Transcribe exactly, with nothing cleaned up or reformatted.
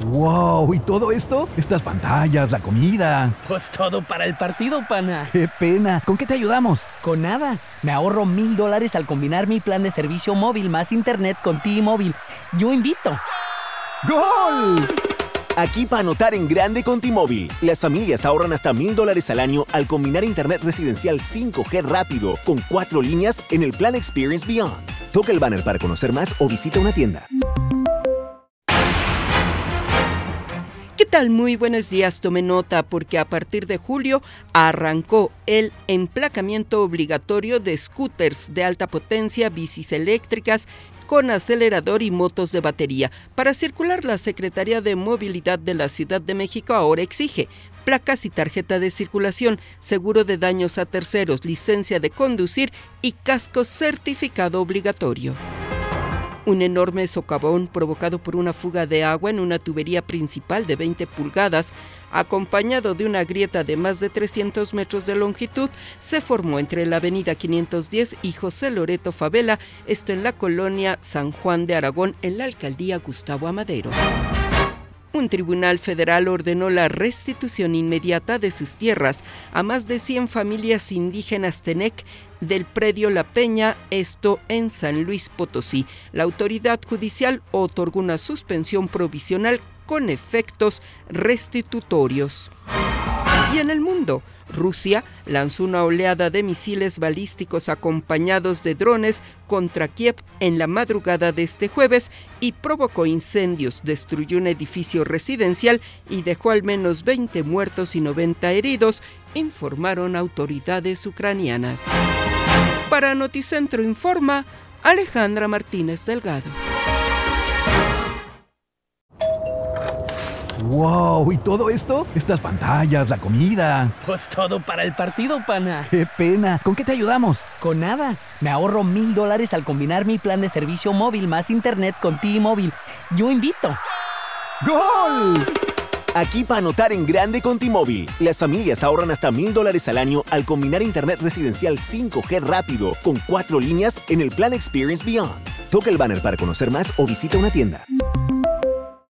¡Wow! ¿Y todo esto? Estas pantallas, la comida. Pues todo para el partido, pana. ¡Qué pena! ¿Con qué te ayudamos? Con nada. Me ahorro mil dólares al combinar mi plan de servicio móvil más internet con T-Mobile. Yo invito. ¡Gol! Aquí para anotar en grande con T-Mobile. Las familias ahorran hasta mil dólares al año al combinar internet residencial cinco G rápido con cuatro líneas en el plan Experience Beyond. Toca el banner para conocer más o visita una tienda. ¿Qué tal? Muy buenos días. Tome nota porque a partir de julio arrancó el emplacamiento obligatorio de scooters de alta potencia, bicis eléctricas con acelerador y motos de batería. Para circular, la Secretaría de Movilidad de la Ciudad de México ahora exige placas y tarjeta de circulación, seguro de daños a terceros, licencia de conducir y casco certificado obligatorio. Un enorme socavón provocado por una fuga de agua en una tubería principal de veinte pulgadas, acompañado de una grieta de más de trescientos metros de longitud, se formó entre la avenida quinientos diez y José Loreto Favela, esto en la colonia San Juan de Aragón, en la alcaldía Gustavo Amadero. Un tribunal federal ordenó la restitución inmediata de sus tierras a más de cien familias indígenas Tenec del predio La Peña, esto en San Luis Potosí. La autoridad judicial otorgó una suspensión provisional con efectos restitutorios. Y en el mundo, Rusia lanzó una oleada de misiles balísticos acompañados de drones contra Kiev en la madrugada de este jueves y provocó incendios, destruyó un edificio residencial y dejó al menos veinte muertos y noventa heridos, informaron autoridades ucranianas. Para Noticentro Informa, Alejandra Martínez Delgado. ¡Wow! ¿Y todo esto? Estas pantallas, la comida. Pues todo para el partido, pana. ¡Qué pena! ¿Con qué te ayudamos? Con nada. Me ahorro mil dólares al combinar mi plan de servicio móvil más internet con T-Mobile. Yo invito. ¡Gol! Aquí para anotar en grande con T-Mobile. Las familias ahorran hasta mil dólares al año al combinar internet residencial cinco G rápido con cuatro líneas en el plan Experience Beyond. Toca el banner para conocer más o visita una tienda.